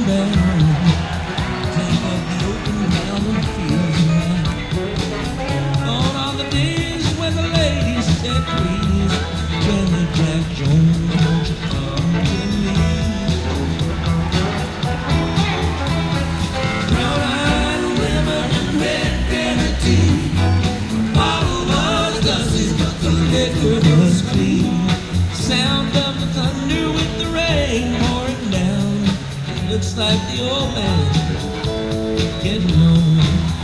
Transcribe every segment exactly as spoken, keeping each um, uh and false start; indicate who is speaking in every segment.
Speaker 1: down. Take up the open ground and feel the night. Gone are the days when the ladies said please, Jenny Jack Jones, won't you come to me? Brown-eyed women and red vanity. Bottle was dusty, but the liquor was clean. Sound of the thunder with the rain pouring down. It looks like the old man getting on.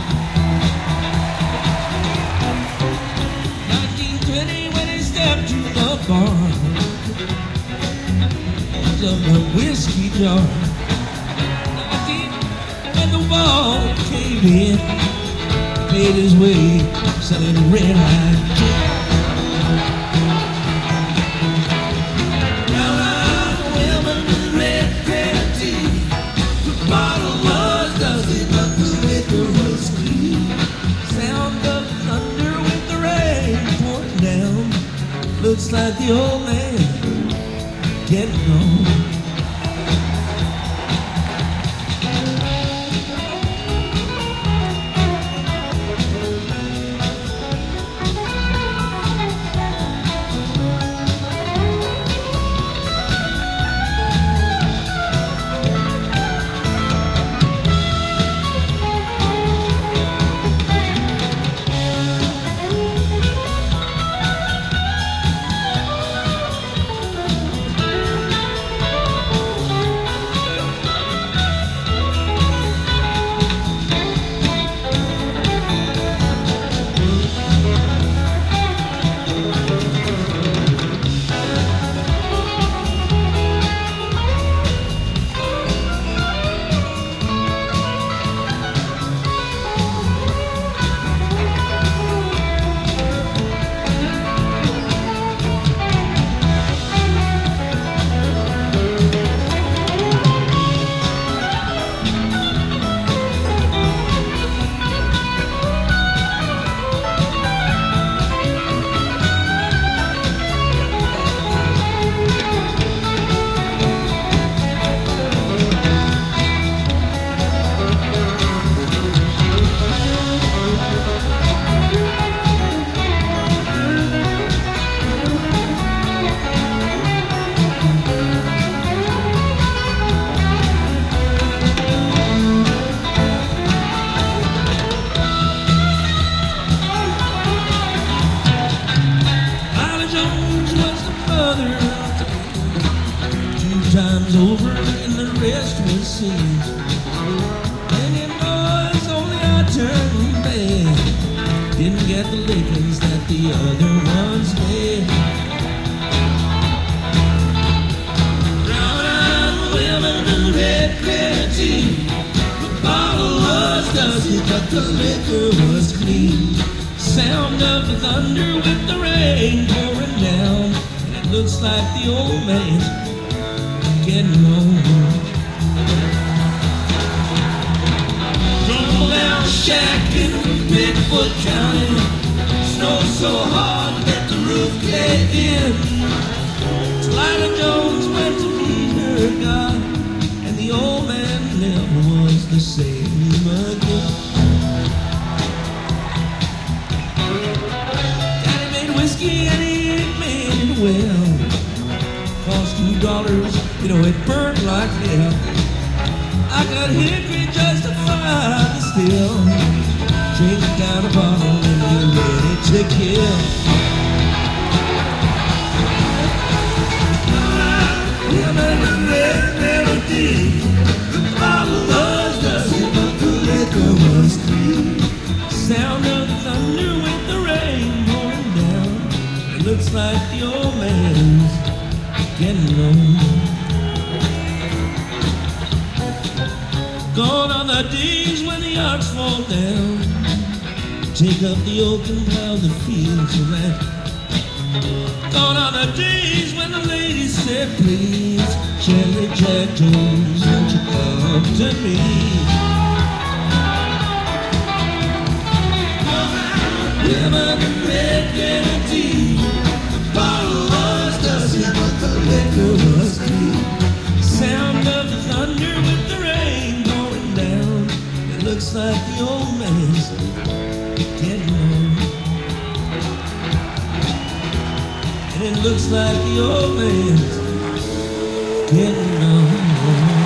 Speaker 1: nineteen twenty when he stepped to the bar, picked up a whiskey jar. nineteen when the wall caved in, made his way selling red-eyed gin. Brown-eyed women with red vanity. The bottle was dusty, but the liquor was clean. Sound of thunder with the rain pouring down. Looks like the old man getting on. Times over and the rest was seen. And you know it's only our turn bad. Didn't get the lickings that the other ones made. Brown-eyed women and red vanity. The bottle was dusty, but the liquor was clean. Sound of the thunder with the rain pouring down. And it looks like the old man's getting on. Tumble down shack in Bigfoot County. Snow so hard that the roof caved in. Lila Jones went to meet her God, and the old man never was the same again. Daddy made whiskey and he made it well. Cost two dollars. You know, it burned like hell. I got hickory just to fire the still. Drink down a bottle and get ready to kill. Women in red melody. The bottle was dusty, but the liquor was clean. Sound of the thunder with the rain pouring down. It looks like the old man's getting on. Gone are the days when the ox fall down. Take up the oak and plow the fields around. Gone are the days when the ladies said please, Jenny Jack Jones, won't you come to me? Women in red vanity. The bottle was dusty, but the liquor was clean. Sound of the thunder with the rain looks like the old man's getting old. And it looks like the old man's getting old.